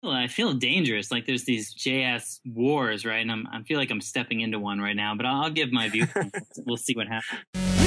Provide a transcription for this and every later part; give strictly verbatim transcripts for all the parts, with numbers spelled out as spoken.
Well, I feel dangerous. Like there's these J S wars, right? And I'm, I feel like I'm stepping into one right now, but I'll, I'll give my view. We'll see what happens.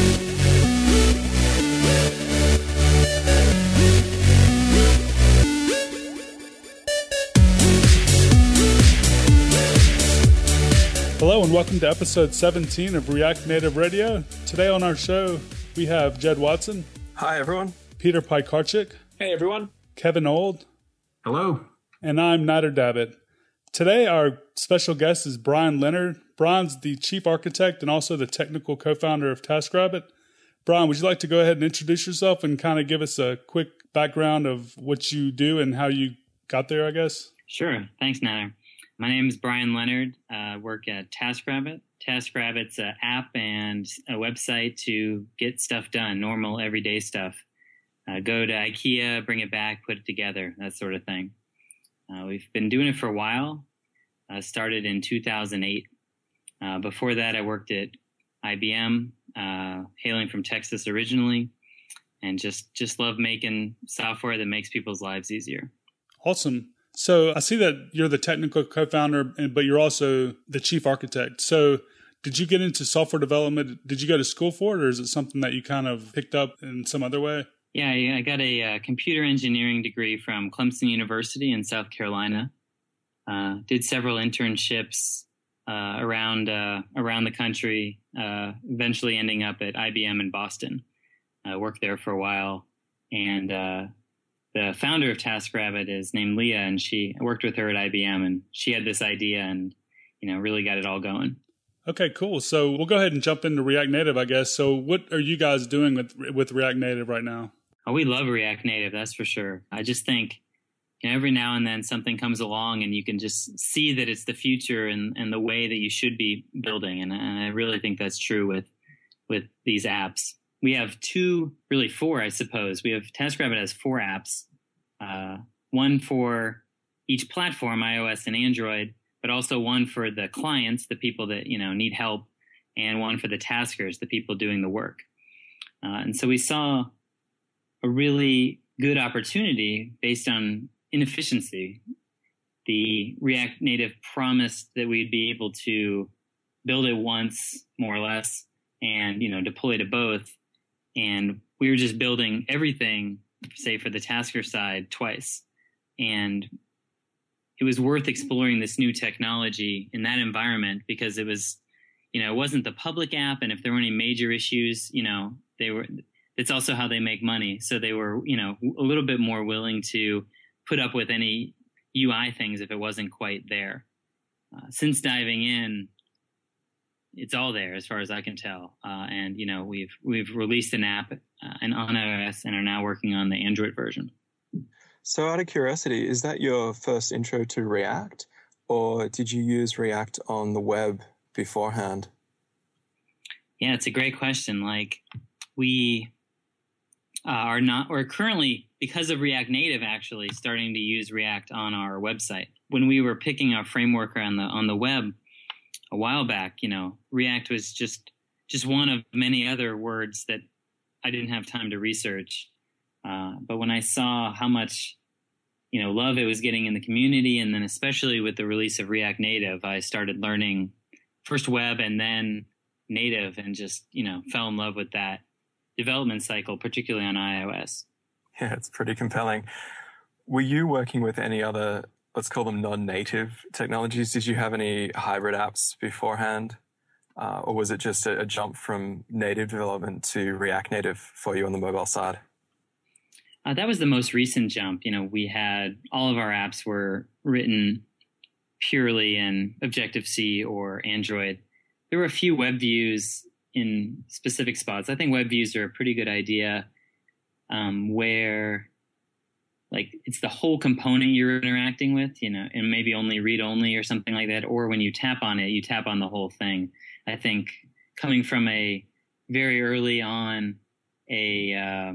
Hello and welcome to episode seventeen of React Native Radio. Today on our show, we have Jed Watson. Hi, everyone. Peter Pikarczyk. Hey, everyone. Kevin Old. Hello. And I'm Nader Dabit. Today, our special guest is Brian Leonard. Brian's the chief architect and also the technical co-founder of TaskRabbit. Brian, would you like to go ahead and introduce yourself and kind of give us a quick background of what you do and how you got there, I guess? Sure. Thanks, Nader. My name is Brian Leonard. I uh, work at TaskRabbit. TaskRabbit's an app and a website to get stuff done, normal, everyday stuff. Uh, go to IKEA, bring it back, put it together, that sort of thing. Uh, we've been doing it for a while. Uh, started in two thousand eight. Uh, before that, I worked at I B M, uh, hailing from Texas originally, and just, just love making software that makes people's lives easier. Awesome. So I see that you're the technical co-founder, but you're also the chief architect. So did you get into software development? Did you go to school for it, or is it something that you kind of picked up in some other way? Yeah, I got a, uh computer engineering degree from Clemson University in South Carolina. Uh, did several internships uh, around uh, around the country, uh, eventually ending up at I B M in Boston. I worked there for a while, and uh, the founder of TaskRabbit is named Leah, and she I worked with her at I B M, and she had this idea and, you know, really got it all going. Okay, cool. So we'll go ahead and jump into React Native, I guess. So what are you guys doing with with React Native right now? Oh, we love React Native, that's for sure. I just think, you know, every now and then something comes along and you can just see that it's the future and, and the way that you should be building. And, and I really think that's true with with these apps. We have two, really four, I suppose. We have TaskRabbit has four apps, uh, one for each platform, iOS and Android, but also one for the clients, the people that, you know, need help, and one for the taskers, the people doing the work. Uh, and so we saw a really good opportunity based on inefficiency. The React Native promised that we'd be able to build it once, more or less, and, you know, deploy to both. And we were just building everything, say, for the tasker side twice. And it was worth exploring this new technology in that environment because it was, you know, it wasn't the public app. And if there were any major issues, you know, they were, it's also how they make money. So they were, you know, a little bit more willing to put up with any U I things if it wasn't quite there. Uh, since diving in, it's all there as far as I can tell. Uh, and, you know, we've we've released an app uh, and on iOS and are now working on the Android version. So out of curiosity, is that your first intro to React, or did you use React on the web beforehand? Yeah, it's a great question. Like we uh, are not, or currently, because of React Native, actually starting to use React on our website. When we were picking our framework on the on the web a while back, you know, React was just just one of many other words that I didn't have time to research. Uh, but when I saw how much, you know, love it was getting in the community, and then especially with the release of React Native, I started learning first web and then native, and just, you know, fell in love with that development cycle, particularly on iOS. Yeah, it's pretty compelling. Were you working with any other, let's call them non-native technologies? Did you have any hybrid apps beforehand? Uh, or was it just a, a jump from native development to React Native for you on the mobile side? Uh, that was the most recent jump. You know, we had all of our apps were written purely in Objective-C or Android. There were a few web views in specific spots. I think web views are a pretty good idea, um, where like it's the whole component you're interacting with, you know, and maybe only read only or something like that. Or when you tap on it, you tap on the whole thing. I think coming from a very early on a, uh,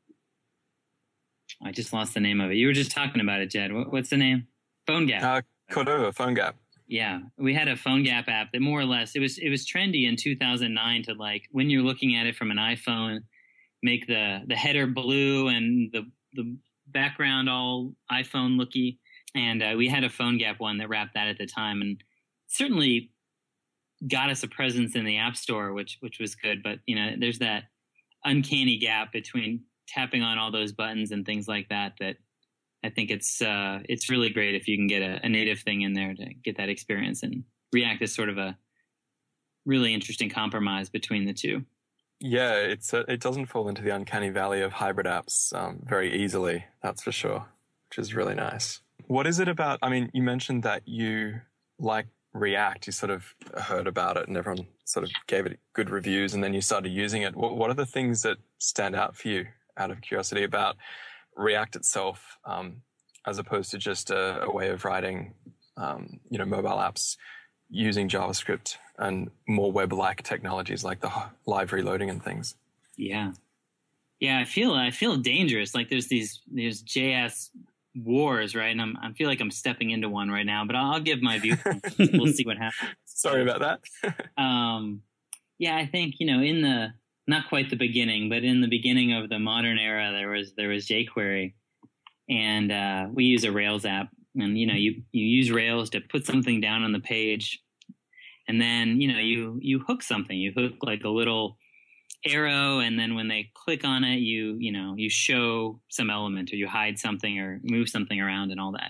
I just lost the name of it. You were just talking about it, Jed. What, what's the name? PhoneGap. Uh, Cordova, PhoneGap. Yeah, we had a PhoneGap app that more or less, it was it was trendy in two thousand nine to, like, when you're looking at it from an iPhone, make the the header blue and the the background all iPhone looky. And uh, we had a PhoneGap one that wrapped that at the time, and certainly got us a presence in the App Store, which which was good. But you know, there's that uncanny gap between tapping on all those buttons and things like that. That I think it's uh, it's really great if you can get a, a native thing in there to get that experience. And React is sort of a really interesting compromise between the two. Yeah, it's a, it doesn't fall into the uncanny valley of hybrid apps um, very easily. That's for sure, which is really nice. What is it about? I mean, you mentioned that you like React. You sort of heard about it and everyone sort of gave it good reviews and then you started using it. What, what are the things that stand out for you out of curiosity about React itself um, as opposed to just a, a way of writing, um, you know, mobile apps using JavaScript and more web-like technologies like the live reloading and things? Yeah. Yeah, I feel I feel dangerous. Like there's these there's J S wars, right? And I'm, I feel like I'm stepping into one right now, but I'll, I'll give my view. We'll see what happens. Sorry about that. um, yeah, I think, you know, in the, not quite the beginning, but in the beginning of the modern era, there was, there was jQuery, and uh, we use a Rails app, and, you know, you, you use Rails to put something down on the page, and then, you know, you, you hook something, you hook like a little arrow, and then when they click on it, you you know you show some element, or you hide something, or move something around, and all that.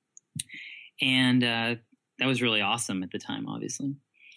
And uh, that was really awesome at the time, obviously.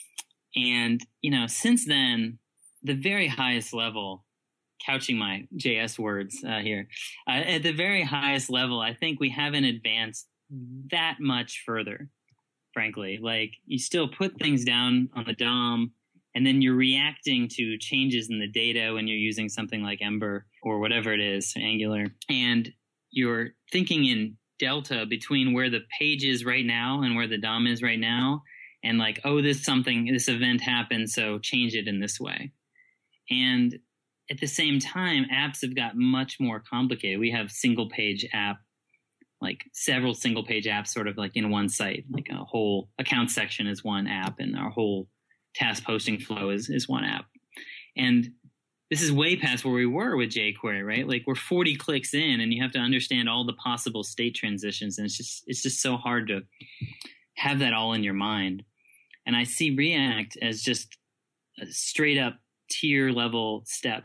And you know, since then, the very highest level, couching my J S words uh, here, uh, at the very highest level, I think we haven't advanced that much further. Frankly, like you still put things down on the D O M. And then you're reacting to changes in the data when you're using something like Ember or whatever it is, Angular. And you're thinking in delta between where the page is right now and where the D O M is right now. And like, oh, this something, this event happened, so change it in this way. And at the same time, apps have got much more complicated. We have single page app, like several single page apps sort of like in one site, like a whole account section is one app, and our whole task posting flow is, is one app. And this is way past where we were with jQuery, right? Like we're forty clicks in and you have to understand all the possible state transitions. And it's just, it's just so hard to have that all in your mind. And I see React as just a straight up tier level step,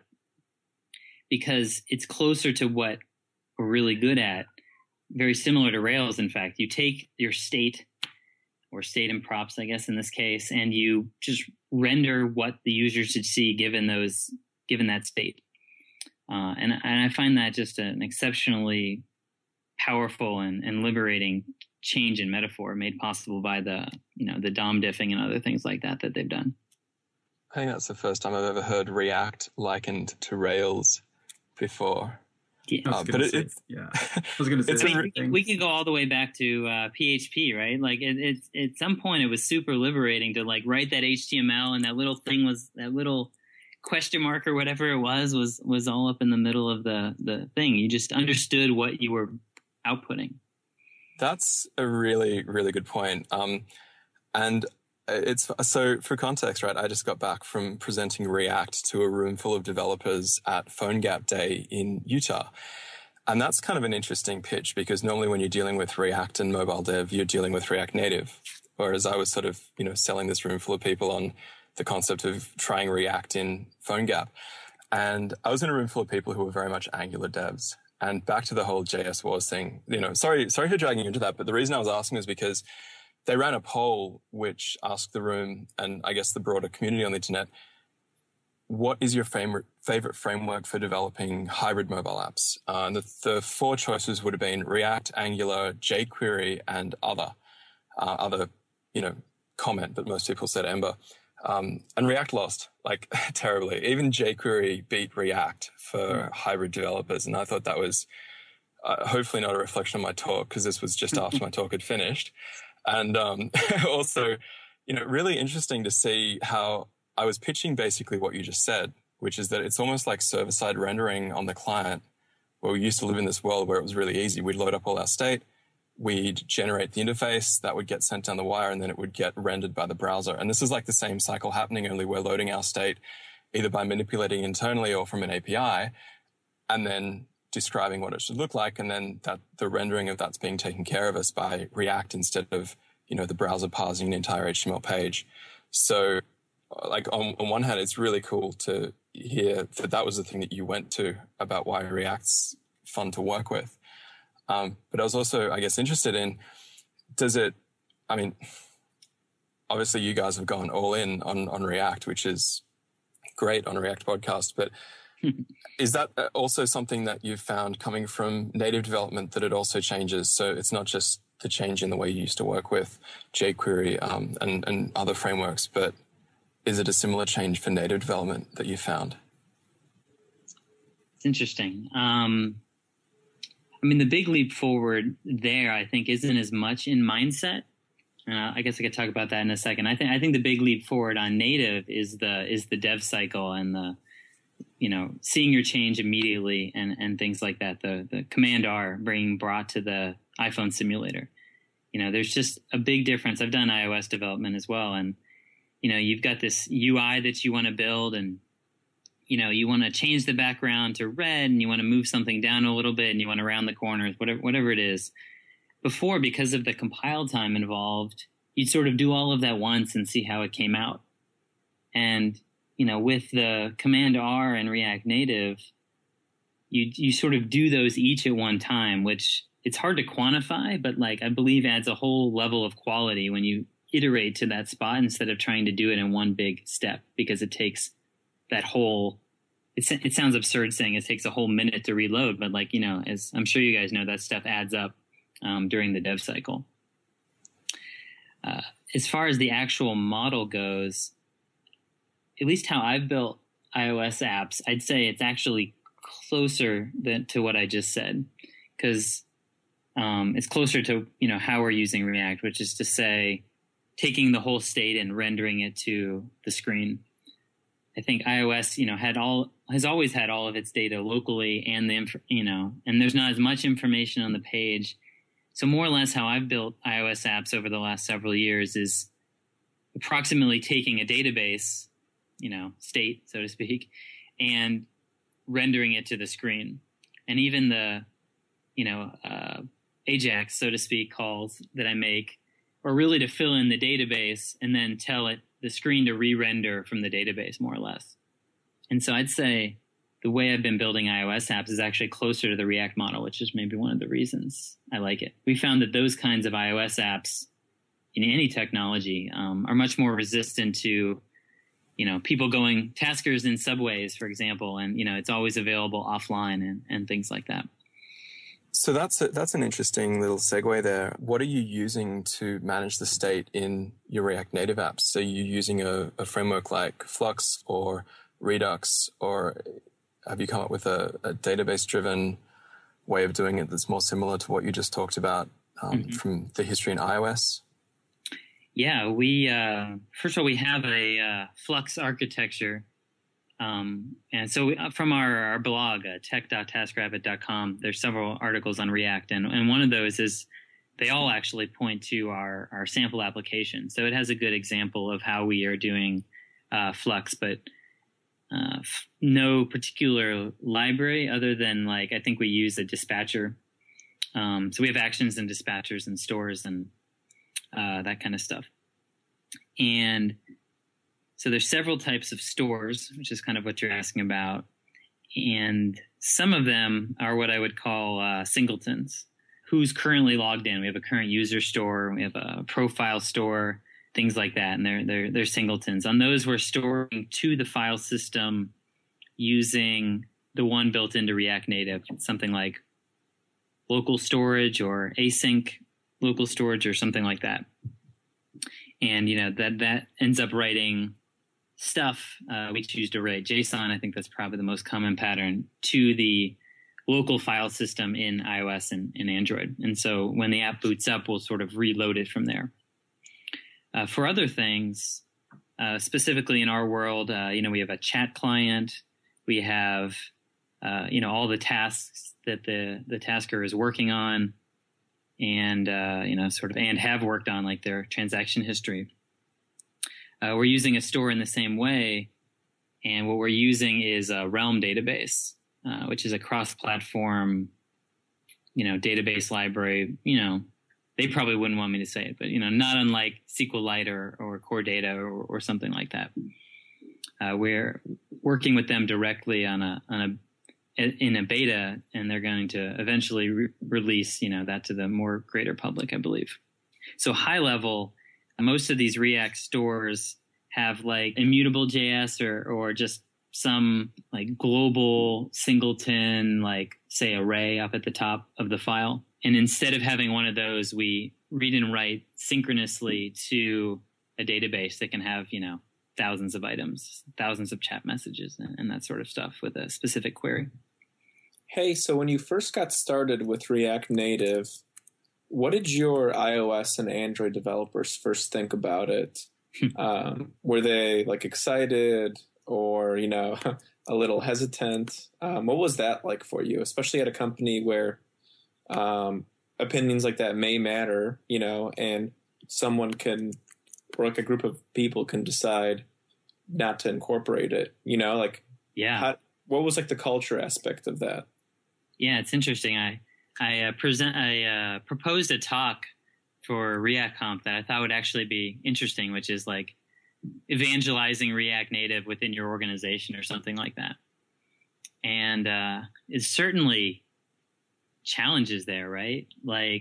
because it's closer to what we're really good at. Very similar to Rails, in fact. You take your state, or state and props, I guess, in this case, and you just render what the user should see given those, given that state. Uh, and, and I find that just an exceptionally powerful and, and liberating change in metaphor made possible by the, you know, the D O M diffing and other things like that that they've done. I think that's the first time I've ever heard React likened to Rails before. Yeah. I was Uh, gonna but say, it- yeah, I was going to say it's the a same re- thing. We could go all the way back to uh, P H P, right? Like it, it's at some point it was super liberating to like write that H T M L, and that little thing was that little question mark or whatever it was was was all up in the middle of the the thing. You just understood what you were outputting. That's a really, really good point. Um, and it's so for context, right? I just got back from presenting React to a room full of developers at PhoneGap Day in Utah. And that's kind of an interesting pitch, because normally when you're dealing with React and mobile dev, you're dealing with React Native. Whereas I was sort of, you know, selling this room full of people on the concept of trying React in PhoneGap. And I was in a room full of people who were very much Angular devs. And back to the whole J S Wars thing, you know, sorry, sorry for dragging you into that, but the reason I was asking is because they ran a poll which asked the room, and I guess the broader community on the internet, what is your favorite favorite framework for developing hybrid mobile apps? Uh, and the, the four choices would have been React, Angular, jQuery, and other, uh, other, you know, comment, but most people said Ember. Um, and React lost, like, terribly. Even jQuery beat React for mm. hybrid developers. And I thought that was uh, hopefully not a reflection on my talk, because this was just after my talk had finished. And um, also, you know, really interesting to see how I was pitching basically what you just said, which is that it's almost like server-side rendering on the client, where we used to live in this world where it was really easy. We'd load up all our state, we'd generate the interface, that would get sent down the wire, and then it would get rendered by the browser. And this is like the same cycle happening, only we're loading our state either by manipulating internally or from an A P I, and then describing what it should look like, and then that the rendering of that's being taken care of us by React instead of, you know, the browser parsing an entire H T M L page. So, like on, on one hand, it's really cool to hear that that was the thing that you went to about why React's fun to work with. Um, but I was also, I guess, interested in, does it, I mean, obviously you guys have gone all in on, on React, which is great on a React podcast, but is that also something that you've found coming from native development, that it also changes? So it's not just the change in the way you used to work with jQuery um, and, and other frameworks, but is it a similar change for native development that you found? It's interesting. Um, I mean, the big leap forward there, I think, isn't as much in mindset. Uh, I guess I could talk about that in a second. I think I think the big leap forward on native is the is the dev cycle and the, you know, seeing your change immediately and, and things like that. The the Command R being brought to the iPhone simulator. You know, there's just a big difference. I've done iOS development as well, and you know, you've got this U I that you want to build, and you know, you want to change the background to red, and you want to move something down a little bit, and you want to round the corners, whatever whatever it is. Before, because of the compile time involved, you'd sort of do all of that once and see how it came out. And, you know, with the Command R and React Native, you you sort of do those each at one time, which it's hard to quantify, but like I believe adds a whole level of quality when you iterate to that spot instead of trying to do it in one big step, because it takes that whole, it, it sounds absurd saying it takes a whole minute to reload, but like, you know, as I'm sure you guys know, that stuff adds up um, during the dev cycle. Uh, as far as the actual model goes, at least how I've built iOS apps, I'd say it's actually closer than, to what I just said, because um, it's closer to, you know, how we're using React, which is to say, taking the whole state and rendering it to the screen. I think iOS, you know, had all has always had all of its data locally, and the inf- you know, and there's not as much information on the page. So more or less, how I've built iOS apps over the last several years is approximately taking a database, you know, state, so to speak, and rendering it to the screen. And even the, you know, uh, Ajax, so to speak, calls that I make are really to fill in the database and then tell it the screen to re-render from the database, more or less. And so I'd say the way I've been building iOS apps is actually closer to the React model, which is maybe one of the reasons I like it. We found that those kinds of iOS apps in any technology um, are much more resistant to, you know, people going taskers in subways, for example, and, you know, it's always available offline and, and things like that. So that's a, that's an interesting little segue there. What are you using to manage the state in your React Native apps? So you're using a, a framework like Flux or Redux, or have you come up with a, a database-driven way of doing it that's more similar to what you just talked about um, mm-hmm. from the history in iOS? Yeah, we uh, first of all, we have a uh, Flux architecture. Um, and so we, from our, our blog, uh, tech dot task rabbit dot com, there's several articles on React. And, and one of those is they all actually point to our, our sample application. So it has a good example of how we are doing uh, Flux, but uh, f- no particular library other than, like, I think we use a dispatcher. Um, so we have actions and dispatchers and stores and uh, that kind of stuff. And so there's several types of stores, which is kind of what you're asking about. And some of them are what I would call uh, singletons. Who's currently logged in? We have a current user store. We have a profile store, things like that. And they're, they're, they're singletons. On those, we're storing to the file system using the one built into React Native. It's something like local storage or async local storage or something like that. And, you know, that, that ends up writing stuff. Uh, we choose to write JSON. I think that's probably the most common pattern to the local file system in iOS and, and Android. And so when the app boots up, we'll sort of reload it from there. Uh, for other things, uh, specifically in our world, uh, you know, we have a chat client. We have, uh, you know, all the tasks that the, the tasker is working on and, uh, you know, sort of, and have worked on, like their transaction history. Uh, we're using a store in the same way, and what we're using is a Realm database. uh, which is a cross-platform, you know, database library. You know, they probably wouldn't want me to say it, but, you know, not unlike SQLite or, or Core Data or, or something like that. Uh, we're working with them directly on a on a in a beta, and they're going to eventually re- release, you know, that to the more greater public, I believe. So high level, most of these React stores have like immutable J S or or just some like global singleton, like say array up at the top of the file. And instead of having one of those, we read and write synchronously to a database that can have, you know, thousands of items, thousands of chat messages, and, and that sort of stuff with a specific query. Hey, so when you first got started with React Native, what did your iOS and Android developers first think about it? um, were they like excited or, you know, a little hesitant? Um, what was that like for you, especially at a company where um, opinions like that may matter, you know, and someone can, or like a group of people can decide not to incorporate it, you know, like, yeah. How, what was like the culture aspect of that? Yeah, it's interesting. I I uh, present I uh, proposed a talk for React Conf that I thought would actually be interesting, which is like evangelizing React Native within your organization or something like that. And uh, it's certainly challenges there, right? Like,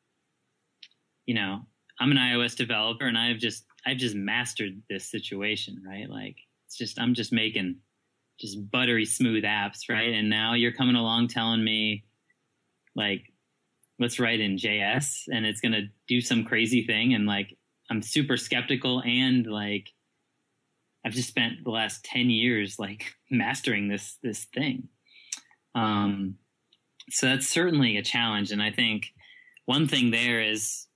you know, I'm an iOS developer and I've just I've just mastered this situation, right? Like, it's just I'm just making just buttery smooth apps, right? And now you're coming along telling me, like, let's write in J S and it's going to do some crazy thing. And like, I'm super skeptical. And like, I've just spent the last ten years, like mastering this, this thing. Um, so that's certainly a challenge. And I think one thing there is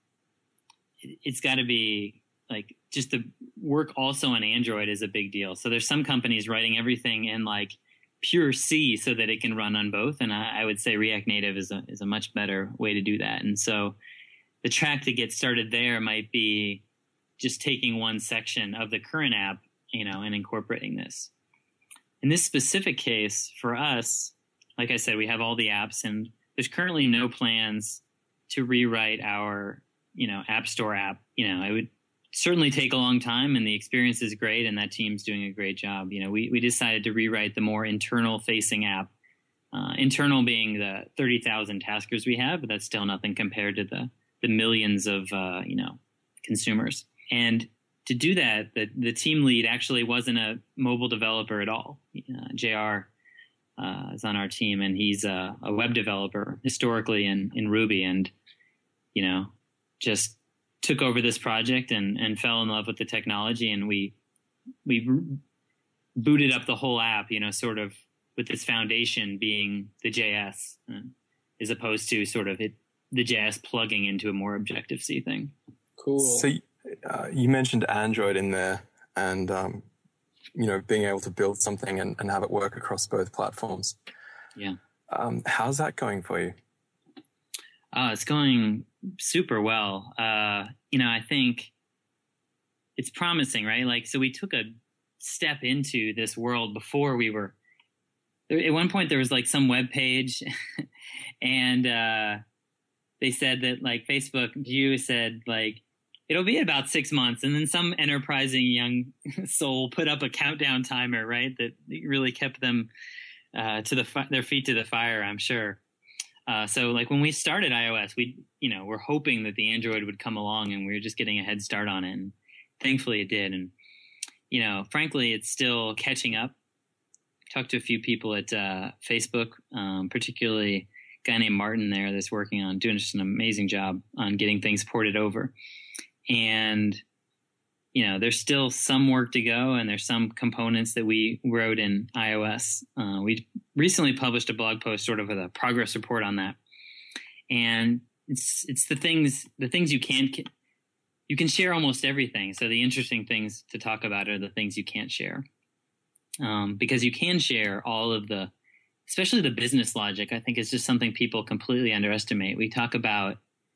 it's got to be like, just the work also on Android is a big deal. So there's some companies writing everything in like pure C so that it can run on both. And I, I would say React Native is a, is a much better way to do that. And so the track to get started there might be just taking one section of the current app, you know, and incorporating this. In this specific case for us, like I said, we have all the apps and there's currently no plans to rewrite our, you know, App Store app. You know, I would certainly take a long time and the experience is great and that team's doing a great job. You know, we, we decided to rewrite the more internal facing app, uh, internal being the thirty thousand taskers we have, but that's still nothing compared to the, the millions of, uh, you know, consumers. And to do that, the, the team lead actually wasn't a mobile developer at all. Uh, J R uh, is on our team and he's a, a web developer historically in, in Ruby and, you know, just took over this project and, and fell in love with the technology. And we, we booted up the whole app, you know, sort of with this foundation being the J S uh, as opposed to sort of it, the J S plugging into a more Objective-C thing. Cool. So uh, you mentioned Android in there and, um, you know, being able to build something and, and have it work across both platforms. Yeah. Um, how's that going for you? Uh, it's going super well. Uh, you know, I think it's promising, right? Like, so we took a step into this world before we were, there, at one point there was like some web page and uh, they said that like Facebook View said like, it'll be about six months. And then some enterprising young soul put up a countdown timer, right? That really kept them uh, to the fi- their feet to the fire, I'm sure. Uh, so like when we started iOS, we, you know, we're hoping that the Android would come along and we were just getting a head start on it. And thankfully it did. And, you know, frankly, it's still catching up. Talked to a few people at uh, Facebook, um, particularly a guy named Martin there that's working on doing just an amazing job on getting things ported over. And, you know, there's still some work to go and there's some components that we wrote in iOS. Uh, we recently published a blog post sort of with a progress report on that. And it's, it's the things, the things you can't, you can share almost everything. So the interesting things to talk about are the things you can't share. Um, because you can share all of the, especially the business logic, I think is just something people completely underestimate. We talk about,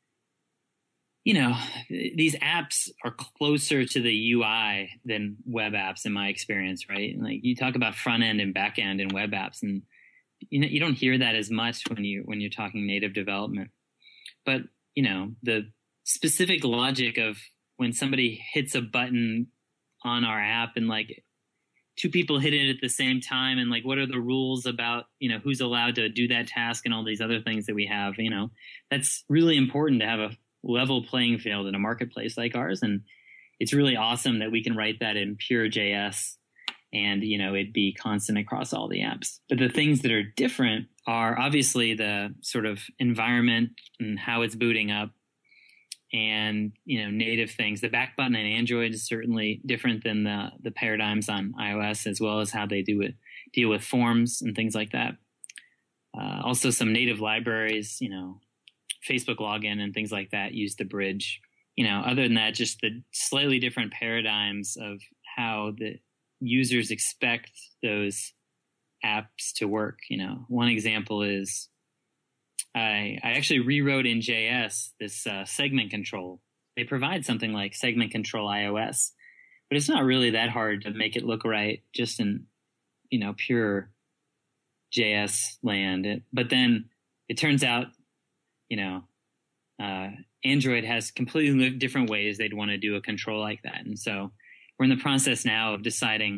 you know, these apps are closer to the U I than web apps in my experience, right? Like you talk about front end and back end in web apps and you know, you don't hear that as much when you when you're talking native development. But you know, the specific logic of when somebody hits a button on our app and like two people hit it at the same time, and like what are the rules about, you know, who's allowed to do that task and all these other things that we have, you know, that's really important to have a level playing field in a marketplace like ours. And it's really awesome that we can write that in pure J S and, you know, it'd be constant across all the apps. But the things that are different are obviously the sort of environment and how it's booting up, and, you know, native things. The back button on Android is certainly different than the the paradigms on iOS, as well as how they do it, deal with forms and things like that. Uh, also, some native libraries, you know, Facebook login and things like that use the bridge. You know, other than that, just the slightly different paradigms of how the users expect those apps to work. You know, one example is I, I actually rewrote in J S this uh, segment control. They provide something like segment control iOS, but it's not really that hard to make it look right just in, you know, pure J S land. It, but then it turns out, you know, uh, Android has completely different ways they'd want to do a control like that. And so we're in the process now of deciding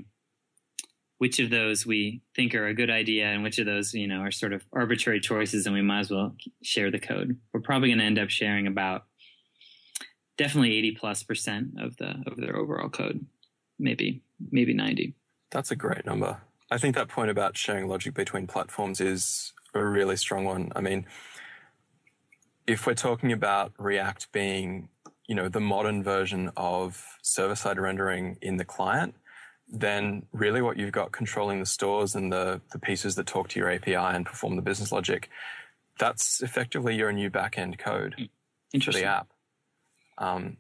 which of those we think are a good idea and which of those, you know, are sort of arbitrary choices, and we might as well share the code. We're probably going to end up sharing about definitely eighty plus percent of the of their overall code, maybe maybe ninety. That's a great number. I think that point about sharing logic between platforms is a really strong one. I mean, if we're talking about React being, you know, the modern version of server-side rendering in the client, then really what you've got controlling the stores and the, the pieces that talk to your A P I and perform the business logic, that's effectively your new back-end code for the app. Um,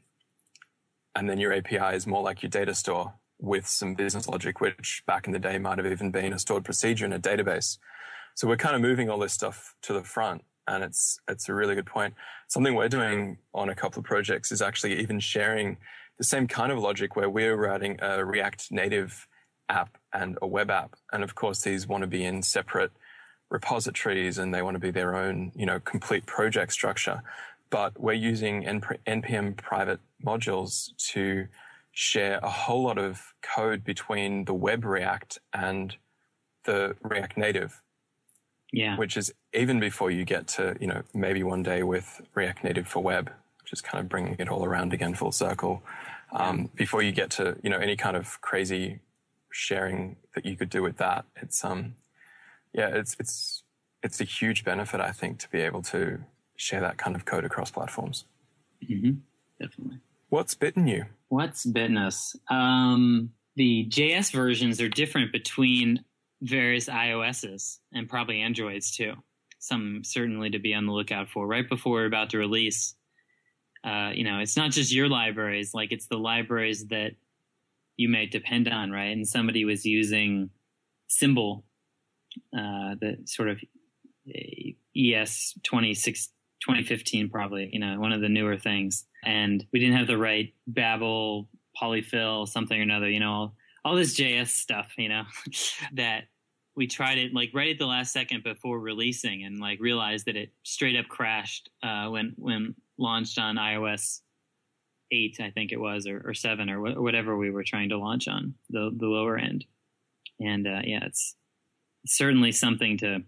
and then your A P I is more like your data store with some business logic, which back in the day might have even been a stored procedure in a database. So we're kind of moving all this stuff to the front, and it's it's a really good point. Something we're doing on a couple of projects is actually even sharing the same kind of logic where we're writing a React Native app and a web app. And of course, these want to be in separate repositories and they want to be their own, you know, complete project structure. But we're using N P M private modules to share a whole lot of code between the web React and the React Native. Yeah. Which is even before you get to, you know, maybe one day with React Native for web, just kind of bringing it all around again full circle. Um, before you get to, you know, any kind of crazy sharing that you could do with that, it's um, yeah, it's it's it's a huge benefit, I think, to be able to share that kind of code across platforms. Mm-hmm. Definitely. What's bitten you? What's bitten us? Um, the J S versions are different between various iOSs and probably Androids too. Some certainly to be on the lookout for. Right before we're about to release, uh, you know, it's not just your libraries, like it's the libraries that you may depend on, right? And somebody was using Symbol, uh, the sort of E S twenty-six, twenty fifteen probably, you know, one of the newer things. And we didn't have the right Babel, polyfill, something or another, you know, all this J S stuff, you know, that we tried it like right at the last second before releasing, and like realized that it straight up crashed uh, when when launched on iOS eight, I think it was, or, or seven, or, wh- or whatever we were trying to launch on the the lower end. And uh, yeah, it's, it's certainly something to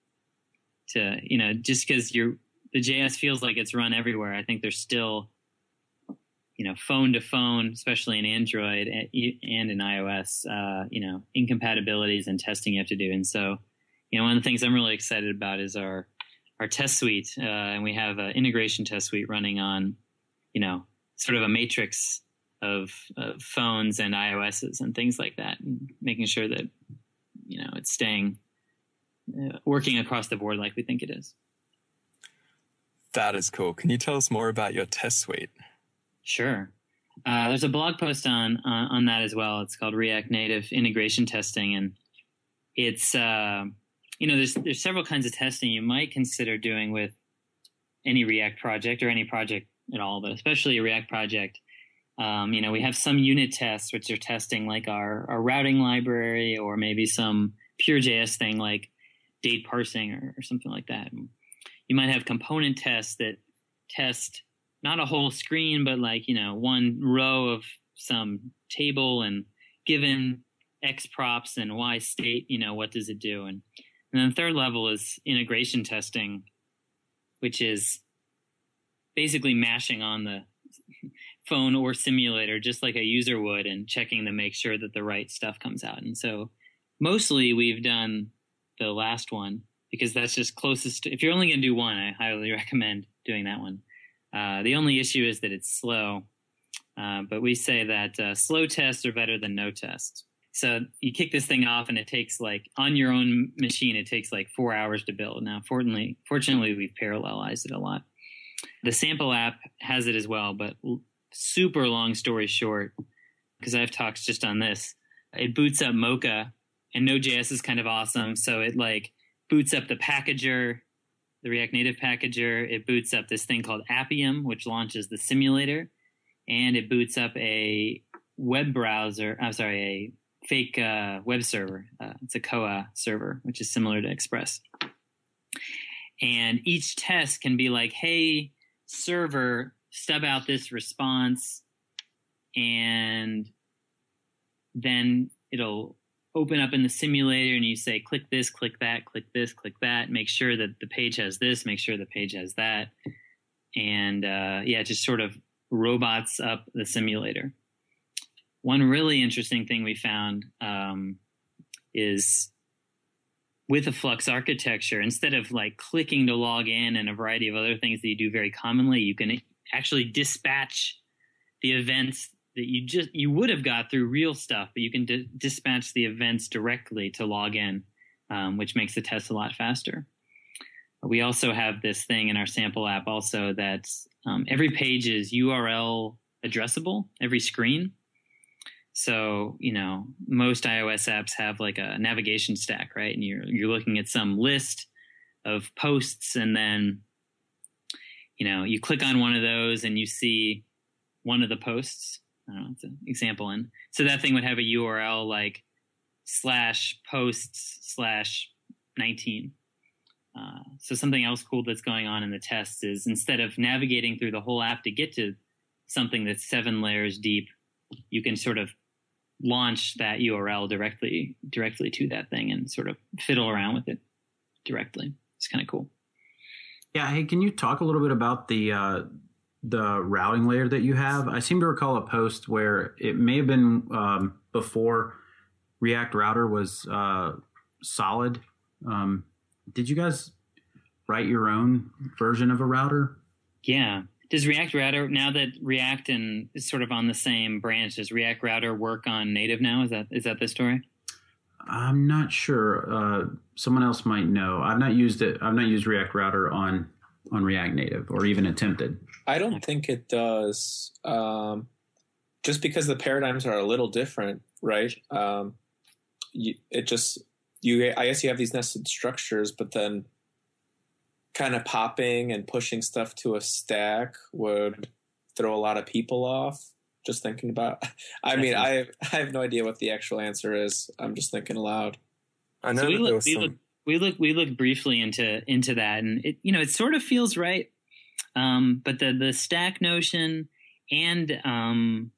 to you know, just because you're the J S feels like it's run everywhere. I think there's still, you know, phone to phone, especially in Android and in iOS, uh, you know, incompatibilities and testing you have to do. And so, you know, one of the things I'm really excited about is our, our test suite. Uh, and we have an integration test suite running on, you know, sort of a matrix of, of phones and iOSs and things like that, and making sure that, you know, it's staying, uh, working across the board like we think it is. That is cool. Can you tell us more about your test suite? Sure. Uh, there's a blog post on uh, on that as well. It's called React Native Integration Testing, and it's uh, you know there's there's several kinds of testing you might consider doing with any React project or any project at all, but especially a React project. Um, you know, we have some unit tests which are testing like our our routing library, or maybe some pure J S thing like date parsing or, or something like that. You might have component tests that test not a whole screen, but like, you know, one row of some table, and given X props and Y state, you know, what does it do? And, and then the third level is integration testing, which is basically mashing on the phone or simulator just like a user would and checking to make sure that the right stuff comes out. And so mostly we've done the last one because that's just closest to, if you're only going to do one, I highly recommend doing that one. Uh, the only issue is that it's slow, uh, but we say that uh, slow tests are better than no tests. So you kick this thing off and it takes like, on your own machine, it takes like four hours to build. Now, fortunately, fortunately we've parallelized it a lot. The sample app has it as well, but super long story short, because I have talks just on this, it boots up Mocha, and Node.js is kind of awesome. So it like boots up the packager, the React Native packager. It boots up this thing called Appium, which launches the simulator, and it boots up a web browser. I'm sorry, a fake uh, web server. Uh, it's a Koa server, which is similar to Express. And each test can be like, hey, server, stub out this response, and then it'll open up in the simulator and you say, click this, click that, click this, click that, make sure that the page has this, make sure the page has that. And uh, yeah, just sort of robots up the simulator. One really interesting thing we found um, is with a Flux architecture, instead of like clicking to log in and a variety of other things that you do very commonly, you can actually dispatch the events that you just you would have got through real stuff, but you can di- dispatch the events directly to log in, um, which makes the test a lot faster. We also have this thing in our sample app also that's um, every page is U R L addressable, every screen. So, you know, most iOS apps have like a navigation stack, right? And you're you're looking at some list of posts, and then, you know, you click on one of those and you see one of the posts. I don't know, it's an example. And so that thing would have a U R L like slash posts slash nineteen. Uh, so something else cool that's going on in the tests is instead of navigating through the whole app to get to something that's seven layers deep, you can sort of launch that U R L directly directly to that thing and sort of fiddle around with it directly. It's kind of cool. Yeah. Hey, can you talk a little bit about the uh, the routing layer that you have? I seem to recall a post where it may have been um, before React Router was uh, solid. Um, did you guys write your own version of a router? Yeah. Does React Router, now that React and is sort of on the same branch, does React Router work on native now? Is that is that the story? I'm not sure. Uh, someone else might know. I've not used it. I've not used React Router on on React Native or even attempted. I don't think it does. Um, just because the paradigms are a little different, right? Um, you, it just you. I guess you have these nested structures, but then kind of popping and pushing stuff to a stack would throw a lot of people off. Just thinking about, I mean, I I have no idea what the actual answer is. I'm just thinking aloud. I know so we, that there look, was we, some... look, we look we looked briefly into into that, and it you know it sort of feels right, um, but the the stack notion and um,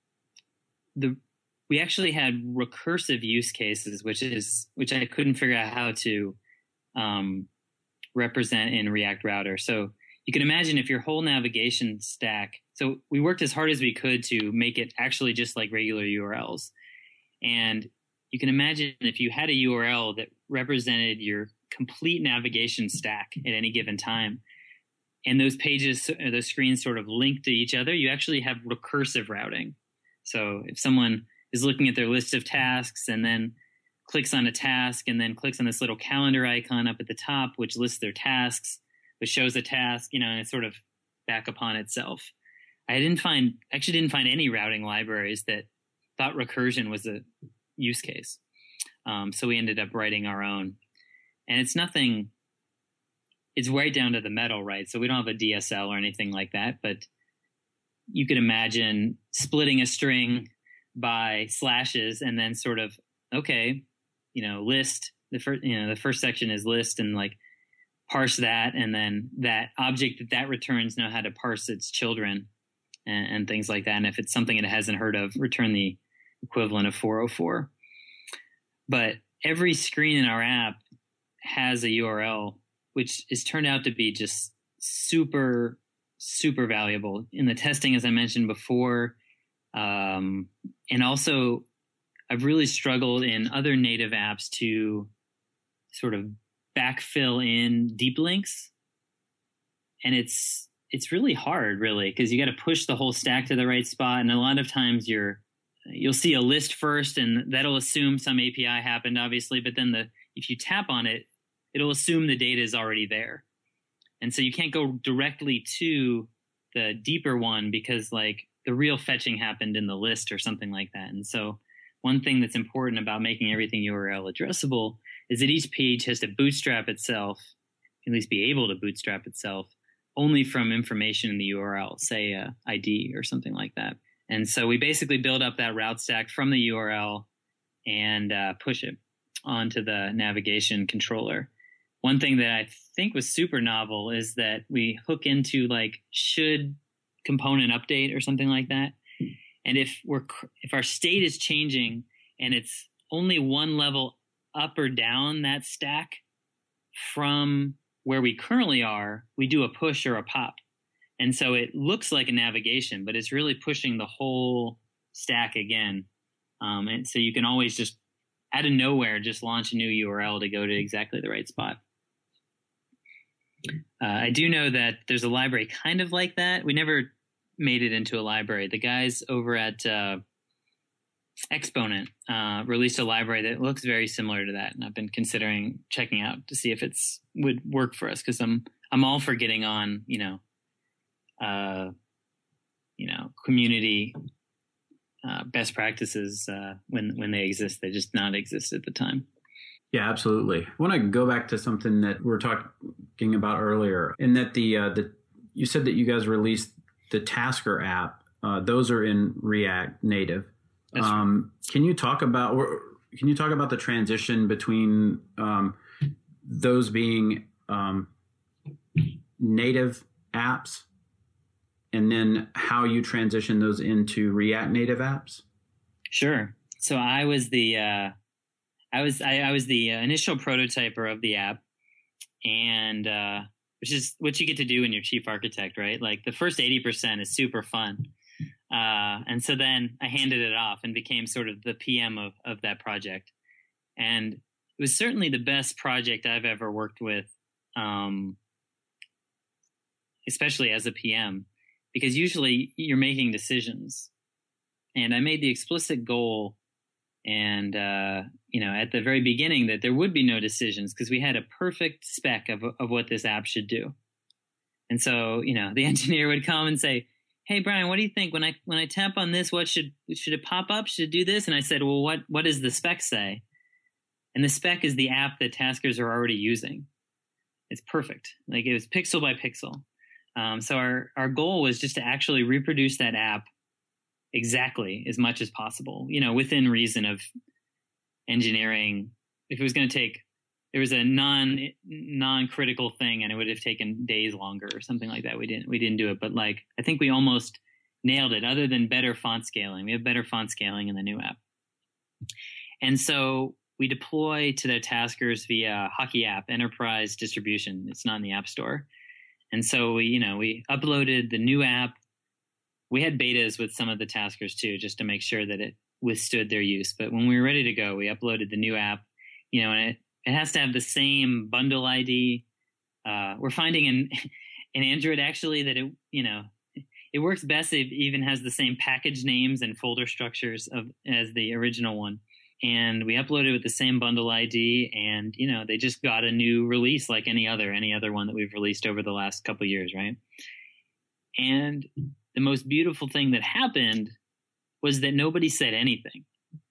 the we actually had recursive use cases, which is which I couldn't figure out how to um, represent in React Router. So you can imagine if your whole navigation stack. So we worked as hard as we could to make it actually just like regular U R Ls. And you can imagine if you had a U R L that represented your complete navigation stack at any given time, and those pages, or those screens sort of link to each other, you actually have recursive routing. So if someone is looking at their list of tasks and then clicks on a task and then clicks on this little calendar icon up at the top, which lists their tasks, which shows a task, you know, and it's sort of back upon itself. I didn't find, actually didn't find any routing libraries that thought recursion was a use case. Um, so we ended up writing our own. And it's nothing, it's right down to the metal, right? So we don't have a D S L or anything like that, but you could imagine splitting a string by slashes and then sort of, okay, you know, list the first, you know, the first section is list and like parse that. And then that object that that returns know how to parse its children and, and things like that. And if it's something it hasn't heard of, return the equivalent of four oh four. But every screen in our app has a U R L, which is turned out to be just super, super valuable in the testing, as I mentioned before. Um, and also, I've really struggled in other native apps to sort of backfill in deep links. And it's it's really hard, really, because you got to push the whole stack to the right spot. And a lot of times you're you'll see a list first, and that'll assume some A P I happened, obviously. But then the if you tap on it, it'll assume the data is already there. And so you can't go directly to the deeper one because like the real fetching happened in the list or something like that. And so one thing that's important about making everything U R L addressable is that each page has to bootstrap itself, at least be able to bootstrap itself, only from information in the U R L, say a I D or something like that. And so we basically build up that route stack from the U R L and uh, push it onto the navigation controller. One thing that I think was super novel is that we hook into like should component update or something like that. And if we're if our state is changing and it's only one level up or down that stack from where we currently are, we do a push or a pop. And so it looks like a navigation, but it's really pushing the whole stack again. Um, and so you can always just out of nowhere just launch a new U R L to go to exactly the right spot. Uh, I do know that there's a library kind of like that. We never made it into a library. The guys over at uh, Exponent uh, released a library that looks very similar to that, and I've been considering checking out to see if it's would work for us because I'm I'm all for getting on, you know, uh, you know, community uh, best practices uh, when when they exist. They just not exist at the time. Yeah, absolutely. I want to go back to something that we were talking about earlier, in that the uh, the you said that you guys released the Tasker app. Uh, those are in React Native. Um, right. Can you talk about or can you talk about the transition between um, those being um, native apps, and then how you transition those into React Native apps? Sure. So I was the uh, I was I, I was the initial prototyper of the app, and uh, which is what you get to do when you're chief architect, right? Like the first eighty percent is super fun. Uh, and so then I handed it off and became sort of the P M of, of that project. And it was certainly the best project I've ever worked with, um, especially as a P M, because usually you're making decisions. And I made the explicit goal and, uh, you know, at the very beginning that there would be no decisions because we had a perfect spec of, of what this app should do. And so, you know, the engineer would come and say, "Hey, Brian, what do you think when I when I tap on this? What should should it pop up? Should it do this?" And I said, "Well, what what does the spec say?" And the spec is the app that taskers are already using. It's perfect. Like it was pixel by pixel. Um, so our our goal was just to actually reproduce that app exactly as much as possible. You know, within reason of engineering. If it was going to take, there was a non non critical thing, and it would have taken days longer or something like that. We didn't we didn't do it, but like I think we almost nailed it. Other than better font scaling, we have better font scaling in the new app, and so we deploy to their taskers via Hockey App Enterprise distribution. It's not in the App Store, and so we you know we uploaded the new app. We had betas with some of the taskers too, just to make sure that it withstood their use. But when we were ready to go, we uploaded the new app. You know, and it. It has to have the same bundle I D. Uh, we're finding in in Android actually that it you know it works best if it even has the same package names and folder structures of as the original one. And we uploaded with the same bundle I D, and you know they just got a new release like any other any other one that we've released over the last couple of years, right? And the most beautiful thing that happened was that nobody said anything.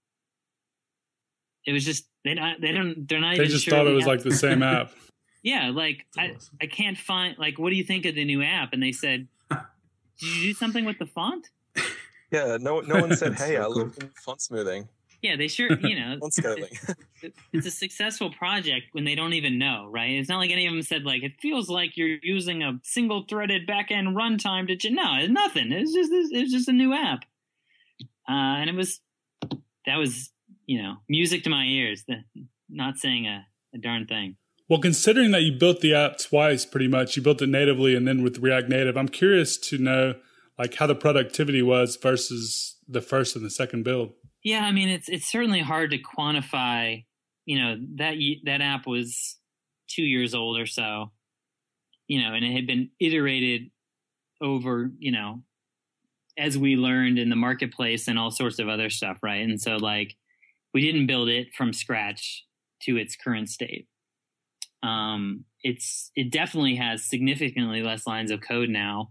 It was just they not they don't they're not. They even just sure thought it was app. like the same app. Yeah, like I, I can't find like what do you think of the new app? And they said, "Did you do something with the font?" Yeah, no no one said, "Hey, so I cool. looked in font smoothing." Yeah, they sure, you know, On scaling. it, it's a successful project when they don't even know, right? It's not like any of them said, like, it feels like you're using a single threaded backend runtime to, ch-. no, it's nothing. It's just, it was just a new app. Uh, and it was, that was, you know, music to my ears, the, not saying a, a darn thing. Well, considering that you built the app twice, pretty much, you built it natively and then with React Native, I'm curious to know, like, how the productivity was versus the first and the second build. Yeah, I mean, it's it's certainly hard to quantify. You know, that that app was two years old or so, you know, and it had been iterated over, you know, as we learned in the marketplace and all sorts of other stuff, right? And so, like, we didn't build it from scratch to its current state. Um, it's it definitely has significantly less lines of code now,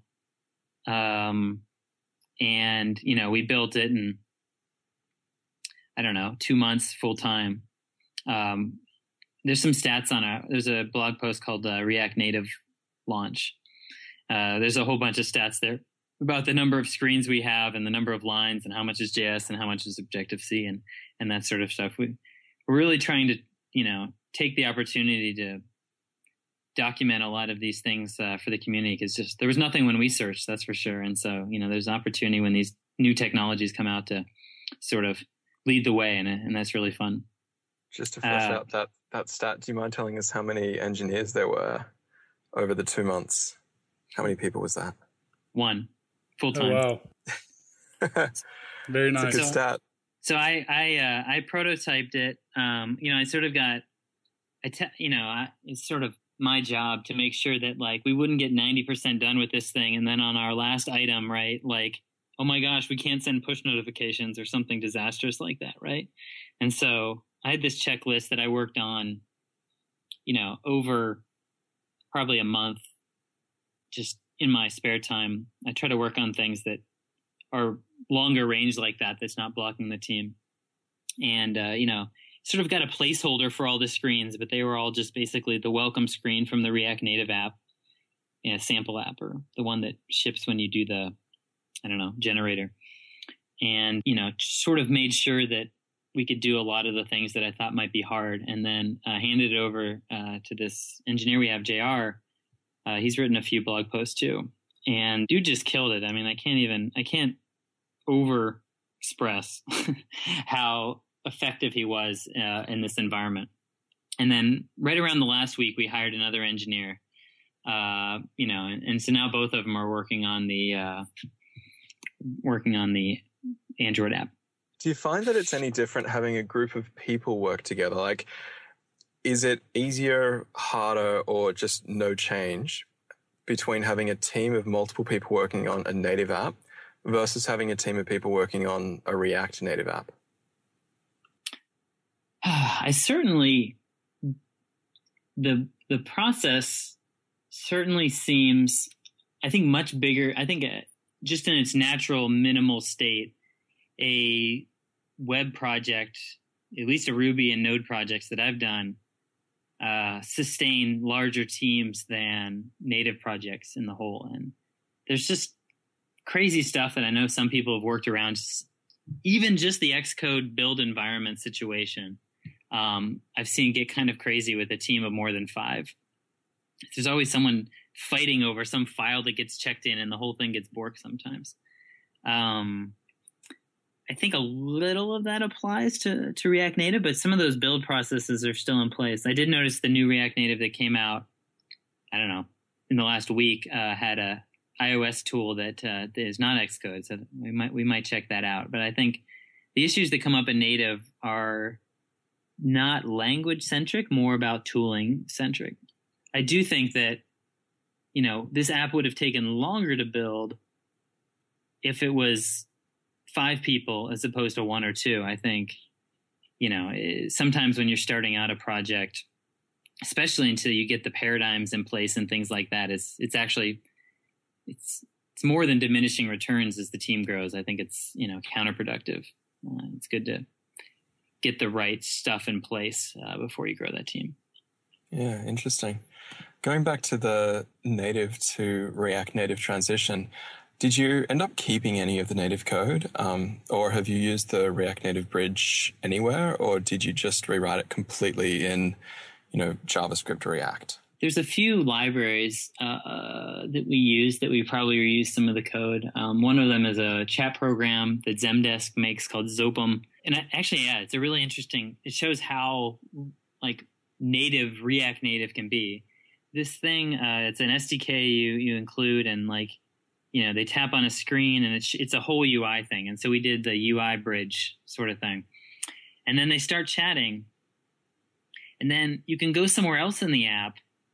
um, and you know, we built it in, I don't know, two months full time. Um, there's some stats on a, there's a blog post called uh, React Native Launch. Uh, there's a whole bunch of stats there about the number of screens we have and the number of lines and how much is J S and how much is Objective-C and, and that sort of stuff. We, we're really trying to, you know, take the opportunity to document a lot of these things uh, for the community, because just there was nothing when we searched, that's for sure. And so, you know, there's an opportunity when these new technologies come out to sort of lead the way, and and that's really fun. Just to flesh uh, out that, that stat, do you mind telling us how many engineers there were over the two months? How many people was that? One, full time. Oh, wow. Very nice. It's a good so, stat. So I I uh, I prototyped it. Um, you know, I sort of got, I te- you know, I, it's sort of my job to make sure that, like, we wouldn't get ninety percent done with this thing, and then on our last item, right, like, oh my gosh, we can't send push notifications or something disastrous like that, right? And so I had this checklist that I worked on, you know, over probably a month, just in my spare time. I try to work on things that are longer range like that, that's not blocking the team. And, uh, you know, sort of got a placeholder for all the screens, but they were all just basically the welcome screen from the React Native app, you know, sample app, or the one that ships when you do the, I don't know, generator. And, you know, sort of made sure that we could do a lot of the things that I thought might be hard, and then uh, handed it over uh, to this engineer we have, J R. Uh, he's written a few blog posts too. And dude just killed it. I mean, I can't even, I can't over express how effective he was uh, in this environment. And then right around the last week, we hired another engineer, uh, you know, and, and so now both of them are working on the, uh, working on the Android app. Do you find that it's any different having a group of people work together? Like, is it easier, harder, or just no change between having a team of multiple people working on a native app versus having a team of people working on a React native app? I certainly, the the process certainly seems, I think, much bigger. I think uh, just in its natural minimal state, a web project, at least a Ruby and Node projects that I've done, uh, sustain larger teams than native projects in the whole. And there's just crazy stuff that I know some people have worked around, just, even just the Xcode build environment situation. Um, I've seen get kind of crazy with a team of more than five. There's always someone fighting over some file that gets checked in, and the whole thing gets borked sometimes. Um, I think a little of that applies to, to React Native, but some of those build processes are still in place. I did notice the new React Native that came out, I don't know, in the last week, uh, had a iOS tool that, uh, that is not Xcode, so we might we might check that out. But I think the issues that come up in native are not language centric, more about tooling centric. I do think that, you know, this app would have taken longer to build if it was five people as opposed to one or two. I think, you know, sometimes when you're starting out a project, especially until you get the paradigms in place and things like that, it's it's actually it's it's more than diminishing returns as the team grows. I think it's, you know, counterproductive. Uh, it's good to get the right stuff in place uh, before you grow that team. Yeah, interesting. Going back to the native to React Native transition, Did you end up keeping any of the native code, um, or have you used the React Native Bridge anywhere, or did you just rewrite it completely in, you know, JavaScript or React? There's a few libraries uh, that we use that we probably reuse some of the code. Um, one of them is a chat program that Zendesk makes called Zopum. And I, actually, yeah, it's a really interesting, it shows how like native React Native can be. This thing, uh, it's an S D K you, you include, and like, you know, they tap on a screen and it's, it's a whole U I thing. And so we did the U I bridge sort of thing. And then they start chatting. And then you can go somewhere else in the app,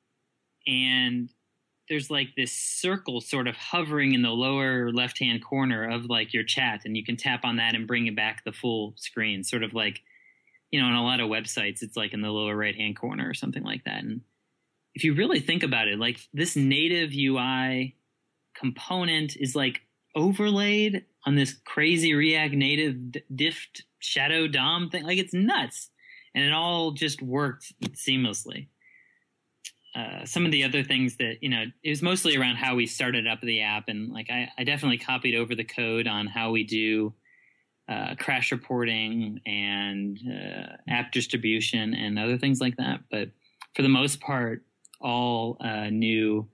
and there's like this circle sort of hovering in the lower left-hand corner of like your chat, and you can tap on that and bring it back the full screen, sort of like, you know, on a lot of websites, it's like in the lower right-hand corner or something like that. And if you really think about it, like this native U I component is like overlaid on this crazy React Native diff shadow D O M thing. Like it's nuts. And it all just worked seamlessly. Uh, some of the other things that, you know, it was mostly around how we started up the app. And like, I, I definitely copied over the code on how we do uh, crash reporting and uh, app distribution and other things like that. But for the most part, all uh, new,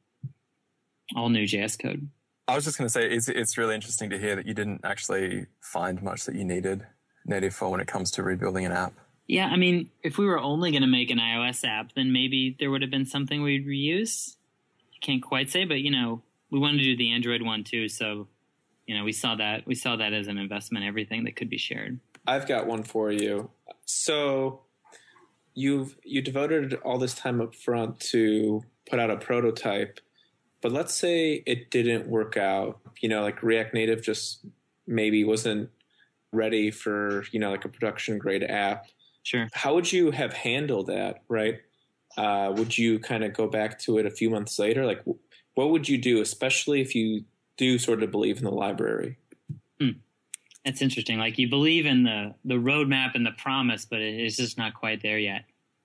all new J S code. I was just going to say, it's, it's really interesting to hear that you didn't actually find much that you needed native for when it comes to rebuilding an app. Yeah, I mean, if we were only going to make an iOS app, then maybe there would have been something we'd reuse. I can't quite say, but, you know, we wanted to do the Android one too. So, you know, we saw that we saw that as an investment, everything that could be shared. I've got one for you. So you've you devoted all this time up front to put out a prototype, but let's say it didn't work out. You know, like React Native just maybe wasn't ready for, you know, like a production grade app. Sure. How would you have handled that, right? Uh, would you kind of go back to it a few months later? Like, what would you do, especially if you do sort of believe in the library? Hmm. That's interesting. Like, you believe in the, the roadmap and the promise, but it's just not quite there yet.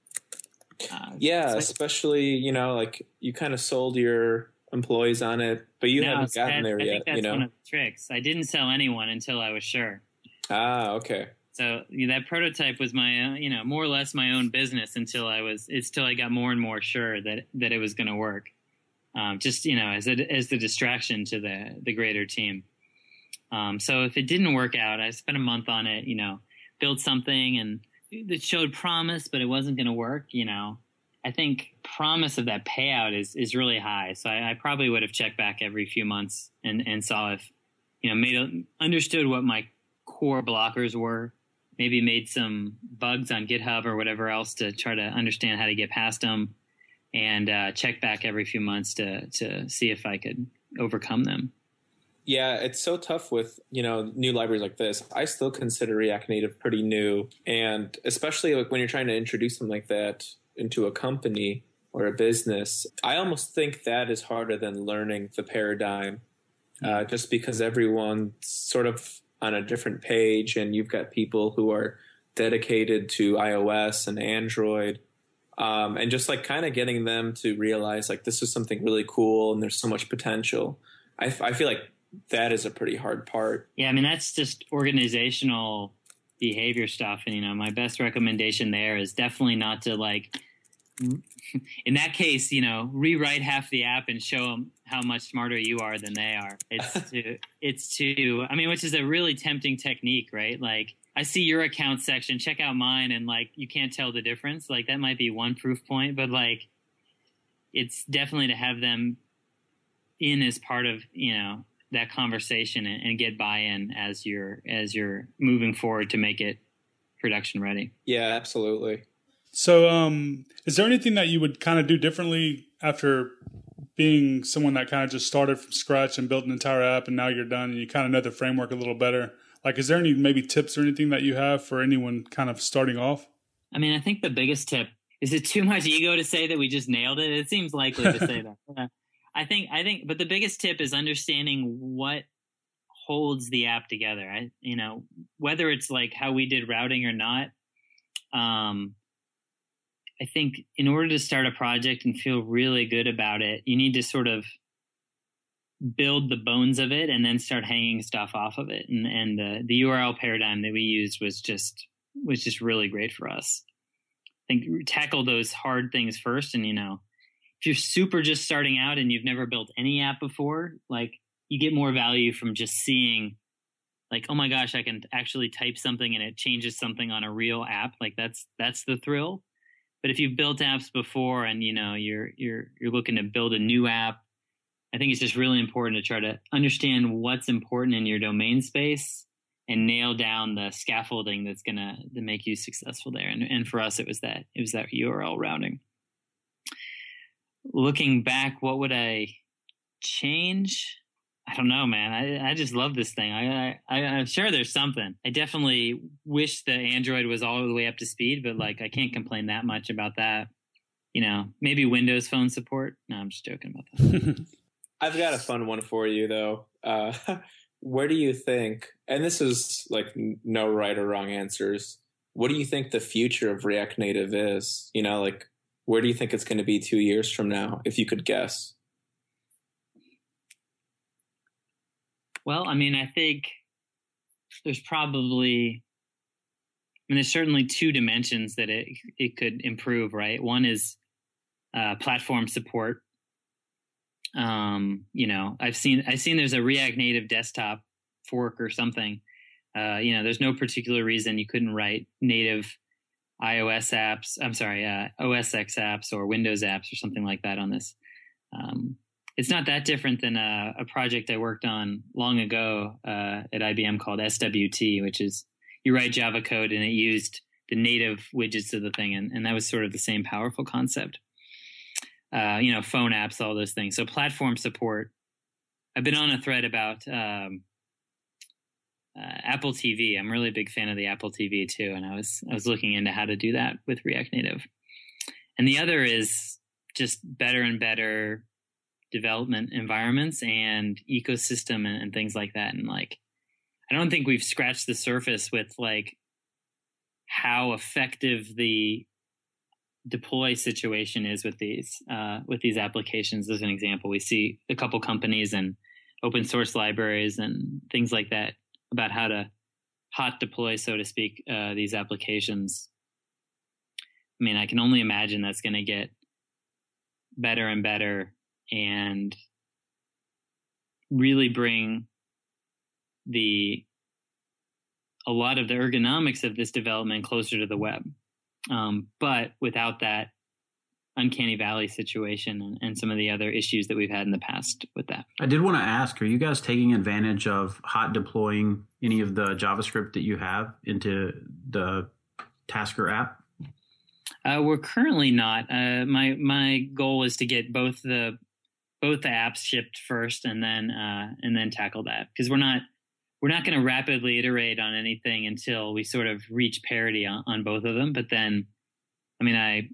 Uh, yeah, like, especially, you know, like you kind of sold your employees on it, but you no, haven't gotten that, there I yet. think that's you know? one of the tricks. I didn't sell anyone until I was sure. Ah, okay. So you know, that prototype was my, uh, you know, more or less my own business until I was, it's till I got more and more sure that, that it was going to work. Um, just, you know, as a, as the distraction to the, the greater team. Um, so if it didn't work out, I spent a month on it, you know, built something and it showed promise, but it wasn't going to work. You know, I think promise of that payout is, is really high. So I, I probably would have checked back every few months and, and saw if, you know, made a, understood what my core blockers were. Maybe made some bugs on GitHub or whatever else to try to understand how to get past them, and uh, check back every few months to to see if I could overcome them. Yeah, it's so tough with, you know, new libraries like this. I still consider React Native pretty new, and especially like when you're trying to introduce something like that into a company or a business, I almost think that is harder than learning the paradigm, uh, just because everyone's sort of on a different page, and you've got people who are dedicated to iOS and Android, um, and just like kind of getting them to realize like this is something really cool and there's so much potential. I, I feel like that is a pretty hard part. Yeah, I mean, that's just organizational behavior stuff. And, you know, my best recommendation there is definitely not to like, in that case, you know, rewrite half the app and show them how much smarter you are than they are. It's to, it's to, I mean, which is a really tempting technique, right? Like, I see your account section, check out mine, and like, you can't tell the difference. Like, that might be one proof point, but like, it's definitely to have them in as part of, you know, that conversation and, and get buy-in as you're, as you're moving forward to make it production ready. Yeah, absolutely. So, um, is there anything that you would kind of do differently after being someone that kind of just started from scratch and built an entire app, and now you're done and you kind of know the framework a little better? Like, is there any maybe tips or anything that you have for anyone kind of starting off? I mean, I think the biggest tip, is it too much ego to say that we just nailed it? It seems likely to say that. Uh, I think, I think, but the biggest tip is understanding what holds the app together. I, you know, whether it's like how we did routing or not, um, I think in order to start a project and feel really good about it, you need to sort of build the bones of it and then start hanging stuff off of it. And and the the U R L paradigm that we used was just was just really great for us. I think tackle those hard things first. And, you know, if you're super just starting out and you've never built any app before, like you get more value from just seeing like, oh my gosh, I can actually type something and it changes something on a real app. Like that's that's the thrill. But if you've built apps before and, you know, you're you're you're looking to build a new app, I think it's just really important to try to understand what's important in your domain space and nail down the scaffolding that's going to to make you successful there. And and for us, it was that it was that U R L routing. Looking back, what would I change? I don't know, man. I, I just love this thing. I, I, I'm sure there's something. I definitely wish the Android was all the way up to speed, but like I can't complain that much about that. You know, maybe Windows Phone support. No, I'm just joking about that. I've got a fun one for you, though. Uh, where do you think, and this is like no right or wrong answers, what do you think the future of React Native is? You know, like where do you think it's going to be two years from now, if you could guess? Well, I mean, I think there's probably, I mean, there's certainly two dimensions that it it could improve, right? One is uh, platform support. Um, you know, I've seen I've seen there's a React Native desktop fork or something. Uh, you know, there's no particular reason you couldn't write native iOS apps. I'm sorry, uh, O S X apps or Windows apps or something like that on this. Um, It's not that different than a, a project I worked on long ago uh, at I B M called S W T, which is you write Java code and it used the native widgets of the thing. And, and that was sort of the same powerful concept. Uh, you know, phone apps, all those things. So platform support. I've been on a thread about um, uh, Apple T V. I'm really a big fan of the Apple T V too. And I was I was looking into how to do that with React Native. And the other is just better and better development environments and ecosystem and, and things like that. And like, I don't think we've scratched the surface with like how effective the deploy situation is with these, uh, with these applications. As an example, we see a couple companies and open source libraries and things like that about how to hot deploy, so to speak, uh, these applications. I mean, I can only imagine that's going to get better and better and really bring the a lot of the ergonomics of this development closer to the web. Um, but without that uncanny valley situation and, and some of the other issues that we've had in the past with that. I did want to ask, are you guys taking advantage of hot deploying any of the JavaScript that you have into the Tasker app? Uh, we're currently not. Uh, my my goal is to get both the both the apps shipped first, and then uh, and then tackle that, because we're not we're not going to rapidly iterate on anything until we sort of reach parity on, on both of them. But then, I mean, I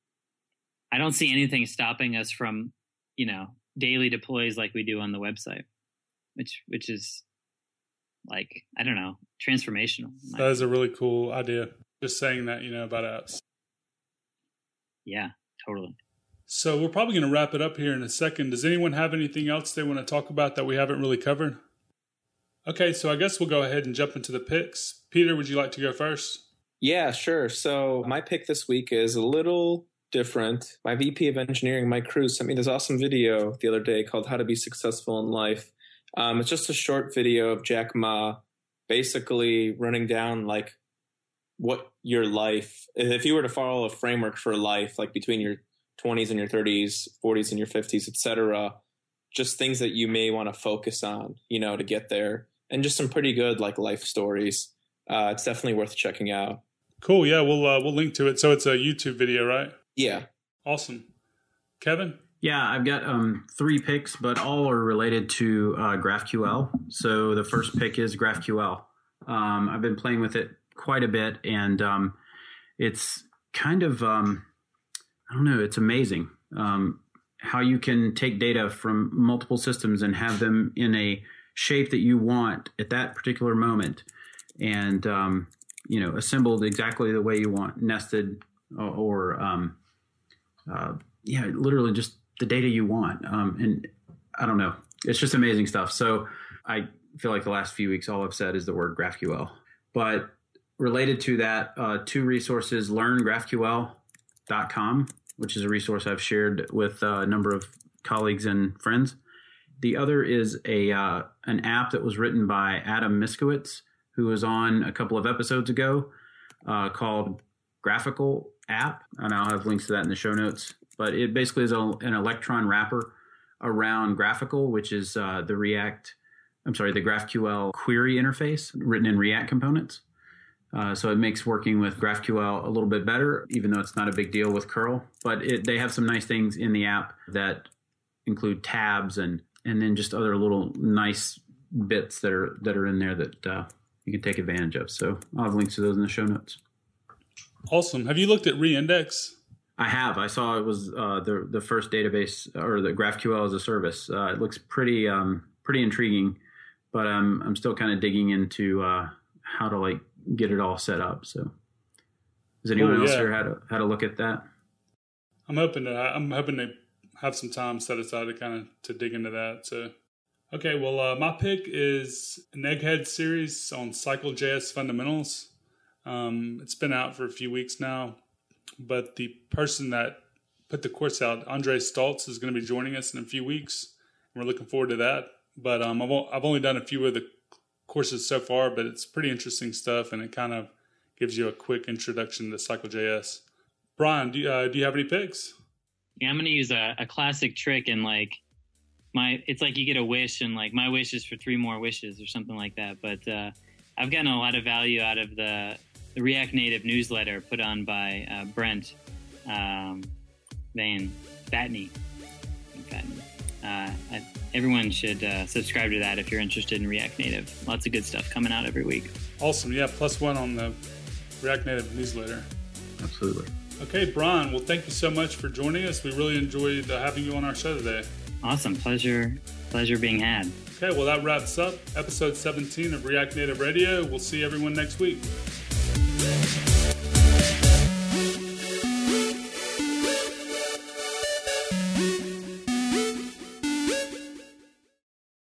I don't see anything stopping us from, you know, daily deploys like we do on the website, which which is like, I don't know, transformational. That is a really cool idea. Just saying that, you know, about apps. Yeah, totally. So we're probably going to wrap it up here in a second. Does anyone have anything else they want to talk about that we haven't really covered? Okay, so I guess we'll go ahead and jump into the picks. Peter, would you like to go first? Yeah, sure. So my pick this week is a little different. My V P of engineering, Mike Cruz, sent me this awesome video the other day called How to Be Successful in Life. Um, it's just a short video of Jack Ma basically running down like what your life, if you were to follow a framework for life, like between your twenties and your thirties, forties and your fifties, et cetera, just things that you may want to focus on, you know, to get there, and just some pretty good like life stories. Uh, it's definitely worth checking out. Cool. Yeah, we'll uh, we'll link to it. So it's a YouTube video, right? Yeah. Awesome. Kevin? Yeah, I've got um, three picks, but all are related to uh, GraphQL. So the first pick is GraphQL. Um, I've been playing with it quite a bit, and um, it's kind of, um, I don't know, it's amazing um, how you can take data from multiple systems and have them in a shape that you want at that particular moment, and, um, you know, assembled exactly the way you want, nested or, or um, uh, yeah, literally just the data you want. Um, and I don't know, it's just amazing stuff. So I feel like the last few weeks, all I've said is the word GraphQL. But related to that, uh, two resources, learn graphql dot com, which is a resource I've shared with a number of colleagues and friends. The other is a uh, an app that was written by Adam Miskowitz, who was on a couple of episodes ago, uh, called Graphical App. And I'll have links to that in the show notes. But it basically is a, an Electron wrapper around Graphical, which is uh, the React, I'm sorry, the GraphQL query interface written in React components. Uh, so it makes working with GraphQL a little bit better, even though it's not a big deal with curl. But it, they have some nice things in the app that include tabs and and then just other little nice bits that are that are in there that uh, you can take advantage of. So I'll have links to those in the show notes. Awesome. Have you looked at Reindex? I have. I saw it was uh, the the first database, or the GraphQL as a service. Uh, it looks pretty um, pretty intriguing, but I'm I'm still kind of digging into uh, how to like get it all set up. So, does anyone oh, else yeah. here had a had a look at that? I'm hoping to. I'm hoping to have some time set aside to kind of to dig into that. So, okay. Well, uh, my pick is an Egghead series on Cycle.js fundamentals. Um, it's been out for a few weeks now, but the person that put the course out, Andre Stoltz, is going to be joining us in a few weeks. We're looking forward to that. But um, I've I've only done a few of the courses so far, but it's pretty interesting stuff, and it kind of gives you a quick introduction to Cycle.js. Brian, do you, uh, do you have any picks? Yeah, I'm going to use a, a classic trick, and like my, it's like you get a wish, and like my wish is for three more wishes or something like that. But uh, I've gotten a lot of value out of the, the React Native newsletter put on by uh, Brent um, Van Batney. Batney. Uh, I, everyone should uh, subscribe to that if you're interested in React Native. Lots of good stuff coming out every week. Awesome. Yeah, plus one on the React Native newsletter. Absolutely. Okay, Brian, well, thank you so much for joining us. We really enjoyed uh, having you on our show today. Awesome. Pleasure, pleasure being had. Okay, well, that wraps up episode seventeen of React Native Radio. We'll see everyone next week.